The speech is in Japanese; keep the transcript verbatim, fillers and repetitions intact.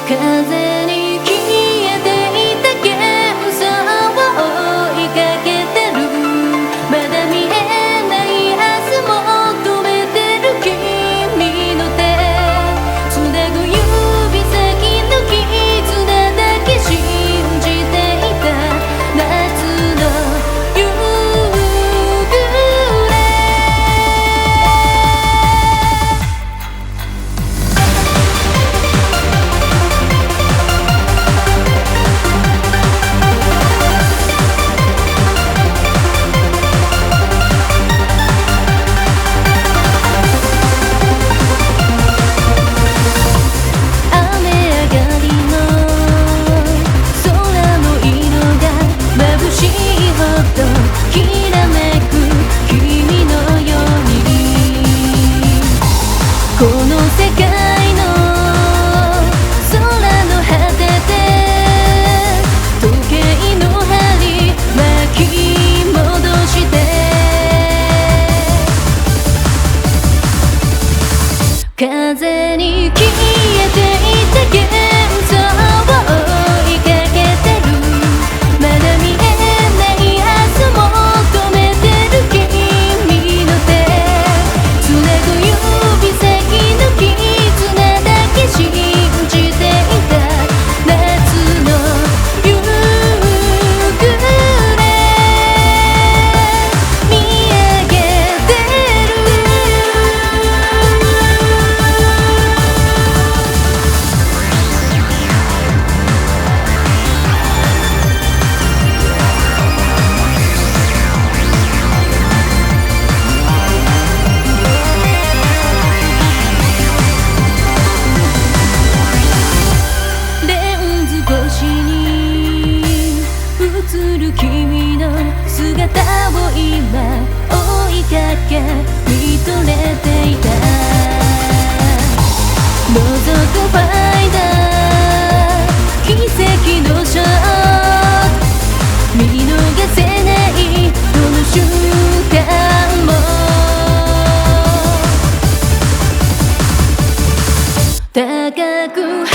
風に消えていた幻想を追いかけてる。まだ見えない明日求めてる君の手つなぐ指先の絆だけ信じていた夏の夕暮れ。この世界の空の果てで時計の針巻き戻して風に消えていた幻想を追いかけてる。まだ見えない明日求めてる君の手つなぐ指先信じていた夏の夕暮れ見上げてる。君の姿を今追いかけ見とれていた。覗くファイダー奇跡のショット見逃せないどの瞬間も高く